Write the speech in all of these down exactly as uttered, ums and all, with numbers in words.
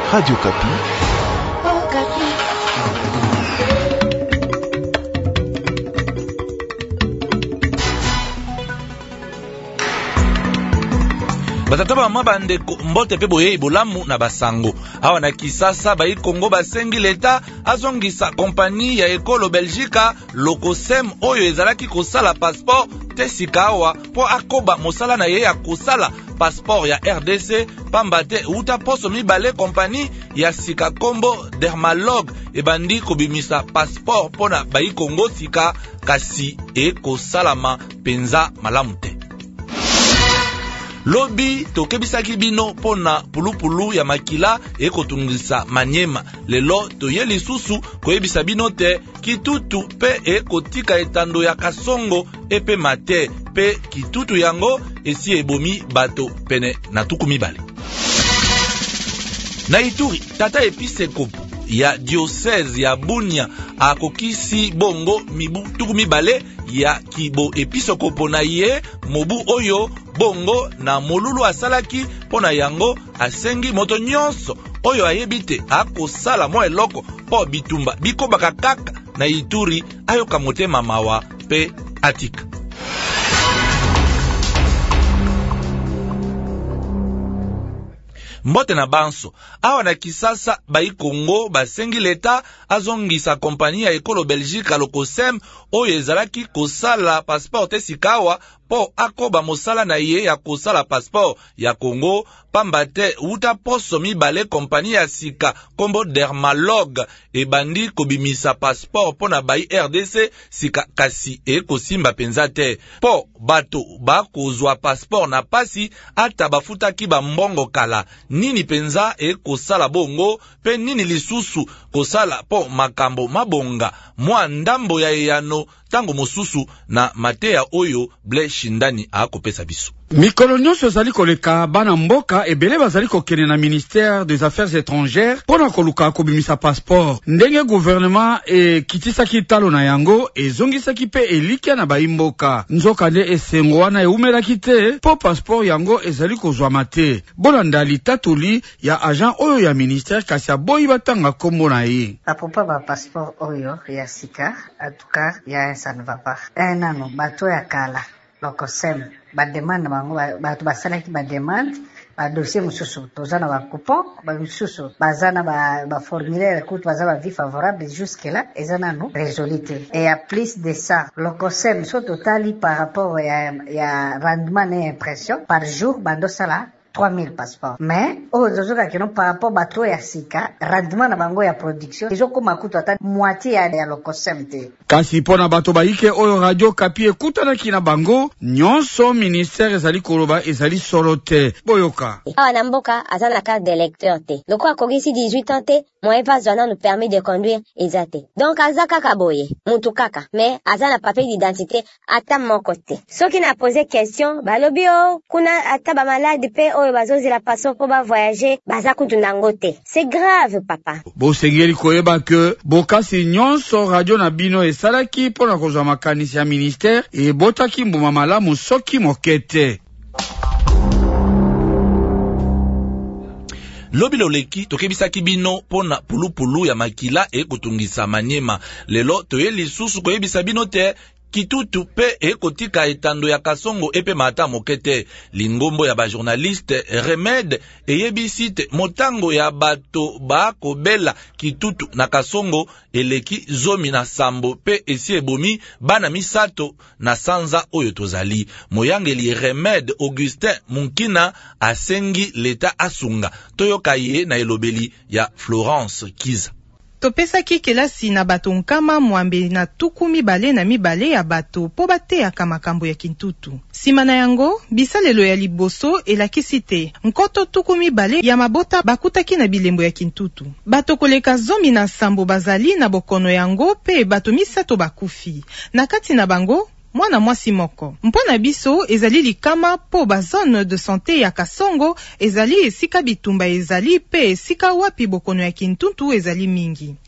Radio Kapi. Oh, Kapi. Batataba mabande mbote pe boye ibolamu na basango. Awa na Kisasa bayi Kongo basengi leta azongisa kompani ya ekolo Belgica Locosem oyo ezalaki kosala passeport tesika awa po akoba mosala na ye ya kosala passeport ya R D C pamba te uta poso mibale kompani ya sika kombo Dermalog ebandi kobimisa passeport pona bayi Kongo sika kasi e kosalama penza malamu te. Lobi tokebisaki bino pona pulupulu ya makila ekotungisa Manyema. Lelo toye lisusu koyebisa bino te kitutu pe ekotika etando ya Kasongo epe mate pe kitutu yango esi ebomi bato pene na tuku mibale. Na Ituri, tata episekopo ya diocese ya Bunia akokisi bongo mibu tuku mibale ya kibo episekopo na ye mobu oyo bongo na molulu asalaki pona yango asengi moto nyonso oyo ayebite akosala mo eloko po bitumba bikobaka kaka na Ituri ayoka motema mawa pe atika. Mbote na banso, awa na Kisasa bayi Kongo basengi leta azongisa kompani ya ekolo Belgica Locosem oyo ezalaki kosala passeport esikawa po akoba mosala na ye ya kosala passeport ya Kongo pamba te uta poso mibale kompani ya sika kombo Dermalog ebandi kobimisa passeport pona bayi R D C sika kasi e kosimba penza te po bato bakozwa passeport na pasi ata bafutaki ba mbongo kala nini penza e kosala bongo pe nini lisusu kosala po makambo mabonga mwa ndambo ya eyano tango mosusu na mateya oyo ble shindani akopesa biso. Mikolo nyonso zali koleka bana mboka ebele bazali kokene na ministère des affaires étrangères pona koluka kobimisa passeport. Ndenge gouvernement e kitisaki talo na yango ezongisaki pe elikia na baimboka. Nzokande esengo wana eumelaki te po passeport yango ezali kozwa mate. Bolanda litatuli ya agent oyo ya ministère kasi aboyi batanga kombo na ye. Apopa ba passeport oyo ya sika atuka ya ça ne va pas. Un ano bato ya kala Locosem ba demande bango bato basala ki ba demande ba dossier mususu tozana ba coupon ba mususu bazana ba ba formulaire écoute bazana ba vie favorable jusque là ezana no résolité et à plus de ça Locosem so totali par rapport ya ya rendement et impression par jour bando sala trois mille passeports. Mais, oh, zozoka kino par rapport bato ya sika, rendement na bango ya production, izo kuma kutu ata moitié ya ya Locosem te. Kasi pona bato baike oyo Radio Kapi ekutana kina bango, nyonso ministère ezali koloba ezali solo te. Boyoka. Awa na mboka azana carte d'électeur te. Loko akogisi dix-huit ans te, moyen pas zona nous permet de conduire ezate. Donc azaka kaboye, mutu kaka, mais azana papier d'identité ata moko te. Soki na posé question, balobi o kuna ata ba malade pe o bazozi la paso po ba voyager baza kutundango te. C'est grave papa. Bo sengeli koyeba ke bokasi nyonso radio na bino esalaki pona kozwa makanisi ya ministère e botaki mbuma malamu soki mokete. Lobi loleki tokebisaki bino pona pulupulu ya makila e kutungisa Manyema. Lelo toye lisusu koyebisa bino te kitutu pe ekotika etando ya Kasongo epe mata mokete. Lingombo ya ba journaliste Remede eyebisite motango ya bato ba kobela kitutu na Kasongo eleki zomi na sambo pe esi ebomi bana misato na sanza oyo tozali. Moyangeli Remede Augustin Munkina asengi leta asunga. Toyoka ye na elobeli ya Florence Kiza. Topesaki kelasi na bato nkama mwambe na tuku mibale na mibale ya bato po bateyaka makambo ya kintutu. Sima na yango, bisalelo ya liboso elakisi te nkoto tuku mibale ya mabota bakutaki na bilembo ya kintutu. Bato koleka zomi na sambo bazali na bokono yango pe bato misato bakufi. Na kati na bango, mwana mwasi moko. Mpona biso ezali likama po ba zone de santé ya Kasongo ezali esika bitumba ezali pe esika wapi bokono ya kintutu ezali mingi.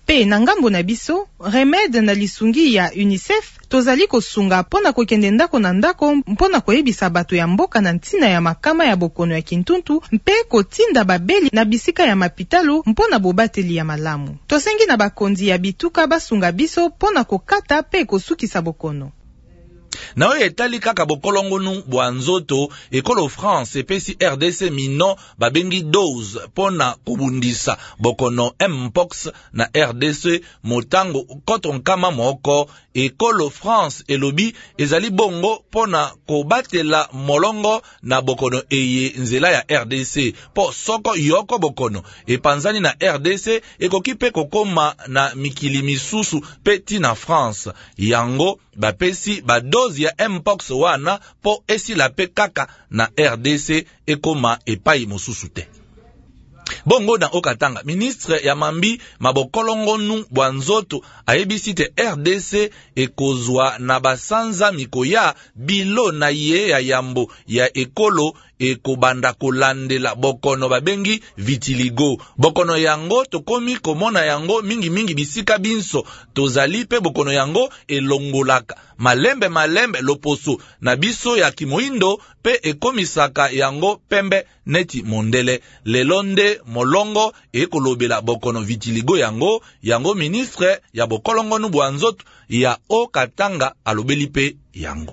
Pe na ngambo na biso, remède na lisungi ya UNICEF, tozali kosunga pona kokende ndako na ndako mpona koyebisa bato ya mboka na ntina ya makama ya bokono ya kintuntu mpe kotinda babeli na bisika ya mapitalo mpona bobateli ya malamu. Tosengi na bakonzi ya bituka basunga biso pona kokata pe kosukisa bokono. Na oyo etali kaka bokolongonu bwa nzoto, ekolo France epesi R D C mino babengi dose pona kubundisa bokono Mpox na R D C motango koto nkama moko. Ekolo France elobi ezali bongo pona kobatela molongo na bokono eye nzela ya R D C po soko yoko bokono epanzani na R D C ekoki pe kokoma na mikili misusu peti na France. Yango bapesi ba dozi ya Mpox wana po esila pe kaka na R D C ekoma epai mosusu te. Bongo na Okatanga, ministre ya mambi mabokolongonu bwa nzoto ayebisi te R D C ekozwa na basanza mikoya bilo na ye ya yambo ya ekolo ekobanda kolandela bokono babengi vitiligo. Bokono yango tokomi komona yango mingi mingi bisika binso tozali pe bokono yango elongolaka malembe malembe loposo na biso ya kimoindo pe ekomisaka yango pembe neti mondele. Lelonde molongo ekolobela bokono vitiligo yango yango ministre ya bokolongonu bwa nzoto ya Okatanga alobeli pe yango.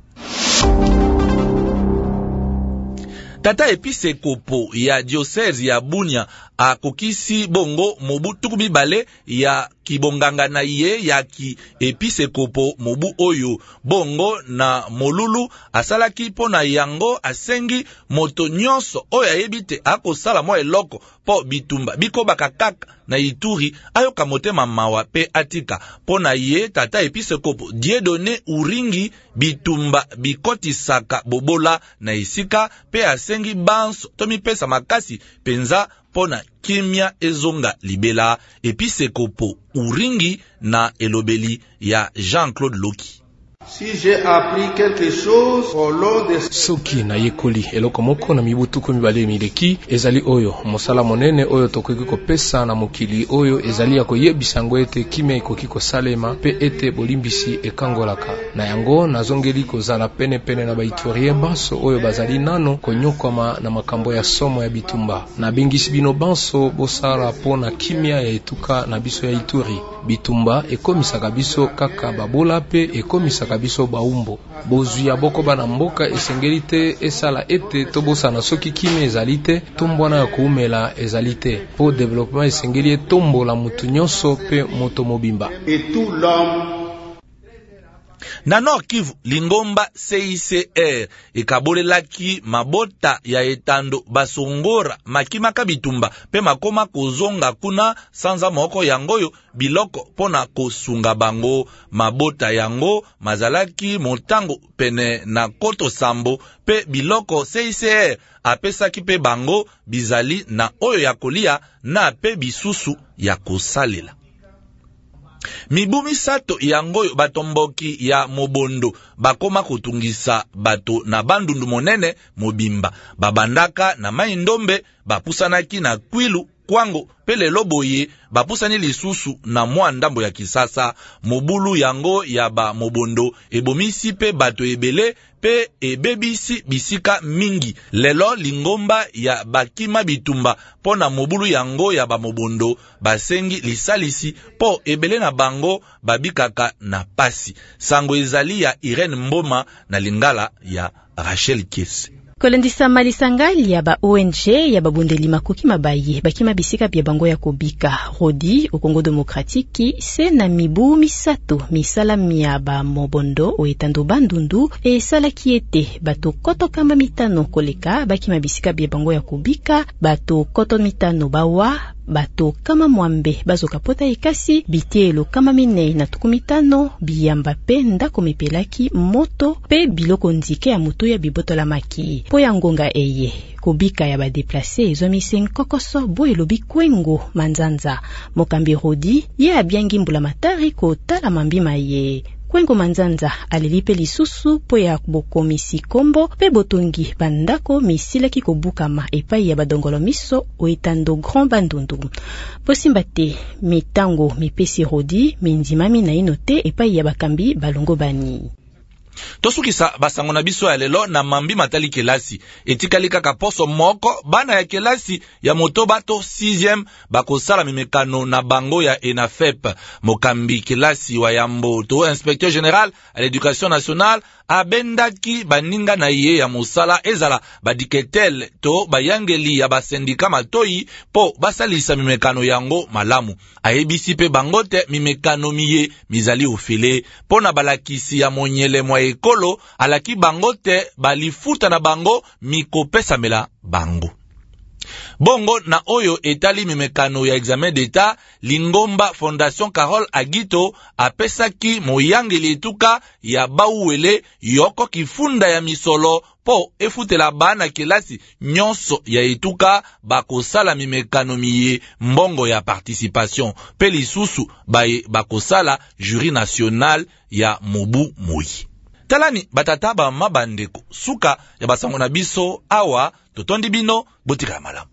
Tata Episekopo ya diocese ya Bunia akokisi bongo mobu tuku mibale ya kibonganga na ye ya ki Episekopo mobu oyo bongo na molulu asalaki pona yango asengi moto nyonso oyo ayebite akosala mo eloko po bitumba bikobaka kaka na Ituri ayoka motema mawa pe atika pona ye Tata Episekopo Dieudonné Uringi bitumba bikotisaka bobola na isika pe asengi banso tomipesa makasi penza pona kimia ezonga libela. Episekopo Uringi na elobeli ya Jean-Claude Loki. Si j'ai appris quelque chose au long de soki na yekoli eloko moko na mibutuku mibale mileki ezali oyo mosala monene oyo tokoki kopesa na mokili oyo ezali ya koyebisa ngo ete kimia ekoki kosalema pe ete bolimbisi ekangolaka na yango nazongeli kozala pene pene na baitorien banso oyo bazali nano konyokoma na makambo ya somo ya bitumba na bingisi bino banso bosala pona kimia ya etuka na biso ya Ituri. Bitumba ekomisaka biso kaka babola pe ekomisaka biso baumbo bozwi ya boko bana mboka esengeli te esala ete tobosana soki kimia ezali te tombwana ya koumela ezali te po développement esengeli etombola mutu nyonso pe moto mobimba et tout l'homme. Na Nord Kivu, Lingomba C I C R ekabolelaki mabota ya etando basongora makimaka bitumba pe makoma kozonga kuna sanza moko yangoyo biloko pona kosunga bango. Mabota yango mazalaki motango pene na koto sambo pe biloko C I C R apesaki pe bango bizali na oyo ya kolia na pe bisusu ya kosalela. Mibu misato yango batomboki ya mobondo bakoma kutungisa bato na bandundu monene mobimba babandaka na maindombe bapusanaki na kwilu kwango pele loboye bapusani lisusu na mwa ndambo ya kisasa. Mobulu yango ya ba mobondo ebomisi pe bato ebele pe ebebisi bisika mingi. Lelo Lingomba ya bakima bitumba pona mobulu yango ya ba mobondo basengi lisalisi po ebele na bango babikaka na pasi. Sango ezali ya Irene Mboma na Lingala ya Rachel Kiese. Kolendisa malisangali ya ba O N G ya babundeli makoki mabaye bakima bisika bya bango ya kobika Rodi au Congo Démocratique se na mibu misato misala mia ba mobondo o etando bandundu e sala kiete bato koto kamba mitano koleka bakima bisika bya bango ya kobika bato koto mitano bawa bato kama mwambe bazoka pota ekasi bitielo kama mine na tukumitano biyamba pe ndako mepelaki moto pe biloko nzike ya mutu ya bibotola maki po ya ngonga eye kobika ya badeplase ezomisi nkokoso bo elobi kwengo manzanza mokambi Rodi ye abyangi mbula matari kotala mambima ye Kwengo Manzanza alilipe lisusu po ya bokomisi kombo pe botongi bandako misilaki kobukama epai ya badongolo miso oetando Grand Bandundu. Posimba te mitango mipesi Rodi mindimami na ino te epai ya bakambi balongo bani. Tosukisa basango na biso ya lelo na mambi matali kelasi. Etikali kaka poso moko bana ya kelasi ya motoba to sixième bakosala mimekano na bango ya ENAFEP. Mokambi kelasi wa Yambo to inspecteur général à l'éducation nationale abendaki baninga na ye ya mosala ezala badiketel to bayangeli ya basendika matoi po basalisa mimekano yango malamu. Ayebisi pe bango te mimekano miye mizali ofele pona balakisi ya monyele mwa ekolo alaki bango te balifuta na bango mikopesa mela bango. Bongo na oyo etali mimekano ya examen d'etat, Lingomba Fondation Carole Agito apesaki moyangeli etuka ya bauwele yoko kifunda ya misolo po efutela bana kelasi nyonso ya etuka bakosala mimekano miye mbongo ya participation pe lisusu baye bakosala jury national ya Mobu Moi. Talani batata ba mabandeko suka ya basango na biso awa totondi bino botika malamu.